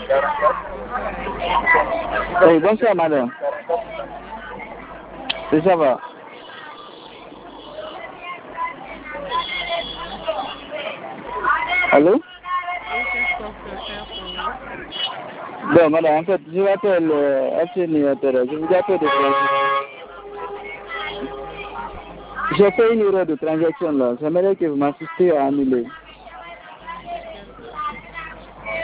Bonsoir Aïcha. Oui, bonsoir madame. Ça va bien? Oui, ça va. Qu'est-ce que je peux faire pour vous? Allô? Oui, qu'est-ce qu'on peut faire pour vous? Bon, madame, en fait, je m'appelle Abseni Pérez. Je vous appelle de France. Merci, je comprends J'ai mieux. fait une erreur de transaction là. J'aimerais que vous m'assistiez à annuler. C'est quel type de transaction?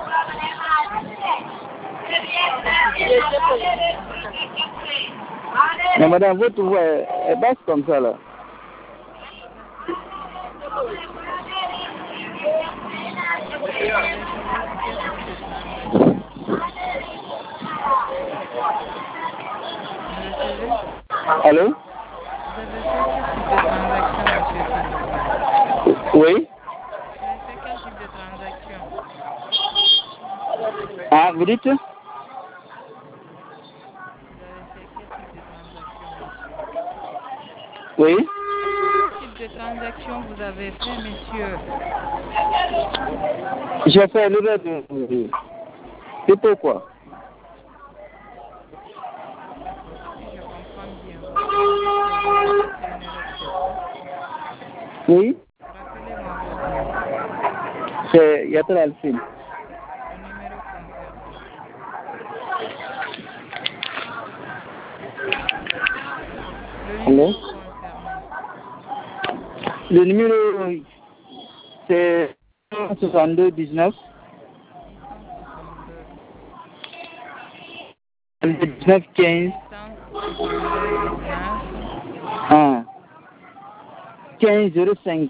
Quel type de transaction? Mais madame, votre voix est basse comme ça là. Quel type de transaction? Vous avez choisi quel type de transaction? Vous recevez? Allô? Vous avez fait quel type de transaction, monsieur, s'il vous plaît? Oui? Vous avez fait quel type de transaction? Ah, vous dites? Vous avez fait quel type de transaction, monsieur? Oui? Quel type de transaction vous avez fait, monsieur? J'ai fait l'erreur de... C'est pourquoi? Si je comprends bien, vous dites que vous avez fait une erreur, c'est ça? Oui? Rappelez-moi votre nom, C'est Yatra Alfin. le numéro concerné. Le Allô? numéro concerné. Le numéro, c'est 62 19 662. 19 15 662 19 1 15 05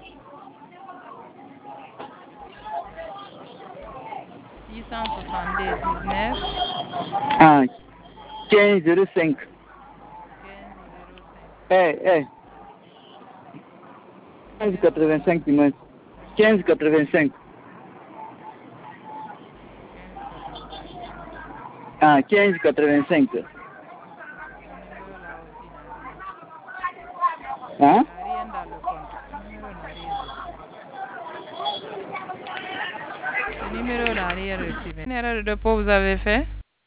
662 19 1 15 05. 15 05. Eh, 15 Numéro 85 dimanche. 15 85. 15 85. 15 85. Ce numéro-là aussi n'a rien. Il Hein? n'y a rien dans le compte. Ce numéro n'a rien reçu. Ce numéro n'a rien reçu. Quelle erreur de dépôt vous avez fait?